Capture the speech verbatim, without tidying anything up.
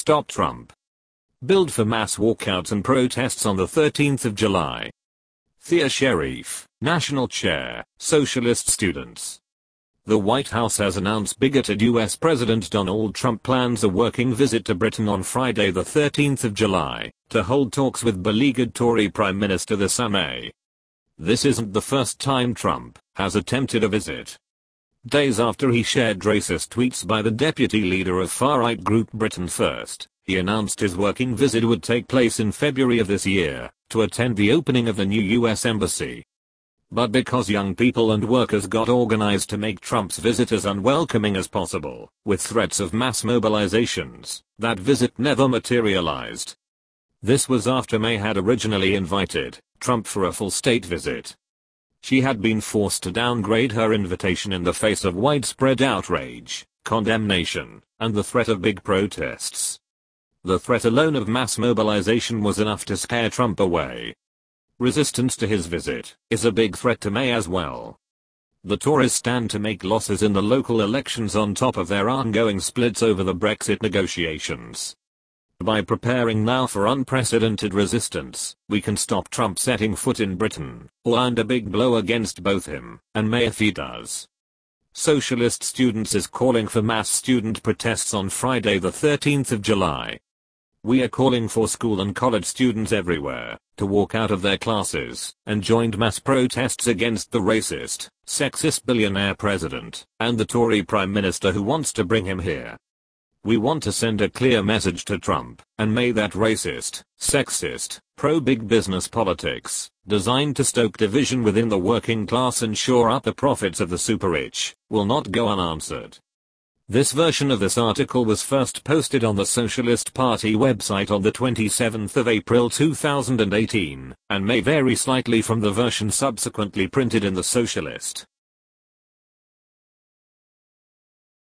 Stop Trump. Build for mass walkouts and protests on the thirteenth of July. Thea Sharif, National Chair, Socialist Students. The White House has announced bigoted U S President Donald Trump plans a working visit to Britain on Friday the thirteenth of July to hold talks with beleaguered Tory Prime Minister Theresa May. This isn't the first time Trump has attempted a visit. Days after he shared racist tweets by the deputy leader of far-right group Britain First, he announced his working visit would take place in February of this year to attend the opening of the new U S embassy. But because young people and workers got organized to make Trump's visit as unwelcoming as possible, with threats of mass mobilizations, that visit never materialized. This was after May had originally invited Trump for a full state visit. She had been forced to downgrade her invitation in the face of widespread outrage, condemnation, and the threat of big protests. The threat alone of mass mobilization was enough to scare Trump away. Resistance to his visit is a big threat to May as well. The Tories stand to make losses in the local elections on top of their ongoing splits over the Brexit negotiations. By preparing now for unprecedented resistance, we can stop Trump setting foot in Britain, or land a big blow against both him and May if he does. Socialist Students is calling for mass student protests on Friday the thirteenth of July. We are calling for school and college students everywhere to walk out of their classes and join mass protests against the racist, sexist billionaire president and the Tory Prime Minister who wants to bring him here. We want to send a clear message to Trump and May that racist, sexist, pro-big business politics, designed to stoke division within the working class and shore up the profits of the super-rich, will not go unanswered. This version of this article was first posted on the Socialist Party website on the twenty-seventh of April two thousand eighteen, and may vary slightly from the version subsequently printed in the Socialist.